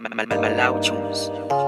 Malawi tunes.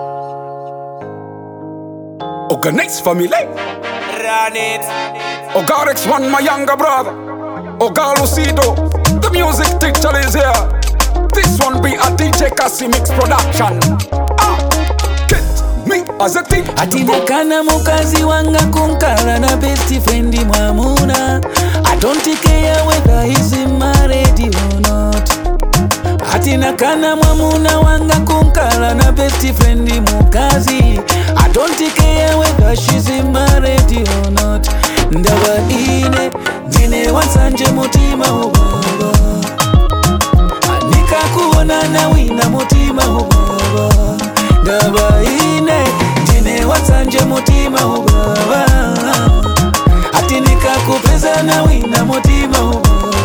Organize family. Run it. Ogar X1, my younger brother. Ogar Lucido, the music teacher is here. This one be a DJ Cassie mix production. Get me as a team. Atinekana mukazi wanga kunkala na best friend Mwamuna. I don't care whether he's married or not. Atinekana Mwamuna wanga kunkala na best friend mukazi. I don't care whether she's married or not. Ndaba ine dine wansanje mutima ubaba. Anika kuona na wina mutima ubaba. Ndaba ine dine wansanje mutima ubaba. Atinika kupeza na wina mutima ubaba.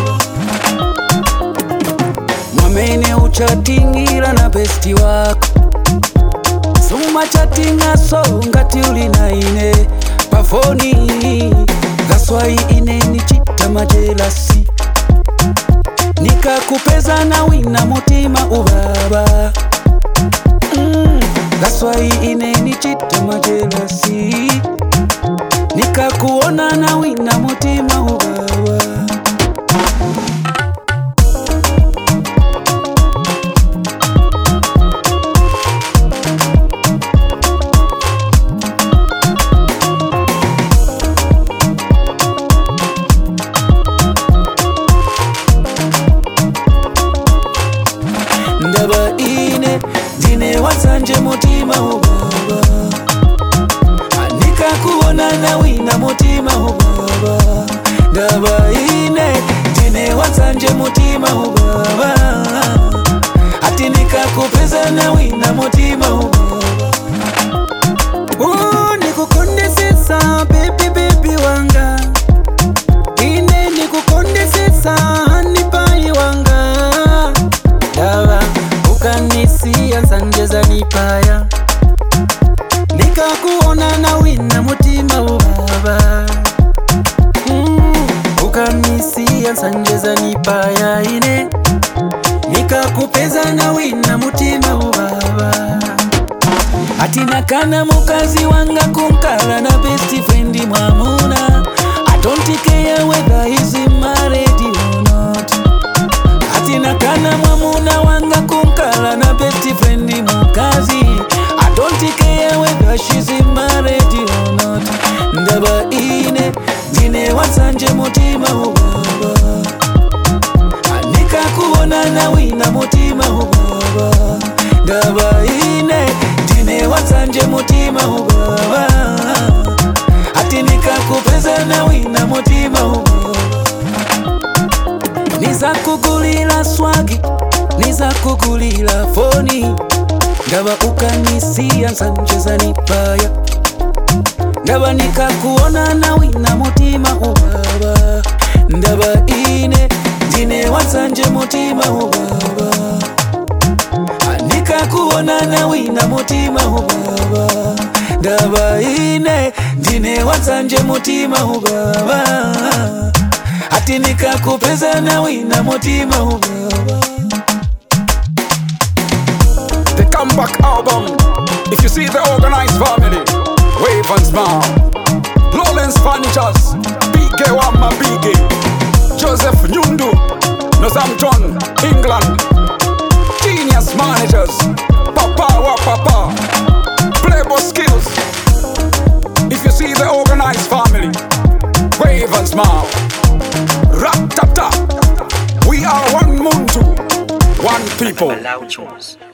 Mwamene uchatingira na besti wako. Suma chatinga so ngati uli na ine pafoni. Gaswai ine ni chita majelasi. Nikakupeza na wina mutima ubaba. Gaswai ine ni chita majelasi. Nikakuona na wina mutima ubaba. Ndaba ine dine wansanje mutima ubaba. Anika kuona na wina mutima ubaba. Ndaba ine dine wansanje mutima ubaba. Atinika kupeza na wina mutima ubaba. Nikukondesesa baby wanga. Ine nikukondesesa honey pie wanga. Dawa ukanisia nsanje zanipaya. Nikakuona na wina mutima ubaba. Ukanisia nsanje zanipaya ine. Nikakupeza na wina mutima ubaba. Atinakana mukazi wanga kunkala na best friend Mwamuna. I don't care whether he's married or not. Atinakana Mwamuna wanga kunkala na best friend mukazi. I don't care whether she's married or not. Ndaba ine dine wansanje mutima ubaba. Anika kuona na wina mutima ubaba. Ndaba ine dine wansanje mutima ubaba. Atinika kupeza na wina mutima ubaba. Niza kugulila swagi, niza kugulila foni. Ndaba ukanisia nsanje zanipaya. Ndaba nikakuona na wina mutima ubaba. Ndaba ine dine wansanje mutima ubaba. Nikakuona na wina mutima ubaba. Ndaba ine dine wansanje mutima ubaba. Ati nikakupeza na wina mutima ubaba. The comeback album. If you see the organized family, wave and smile. Lawrence Furnitures, Big Wama Big, Joseph Nyundu, Nozam John, England. Genius managers, Papa wa Papa, Playboy skills. If you see the organized family, wave and smile. Rat-ta-ta. We are one Muntu, one people. Malawi tunes.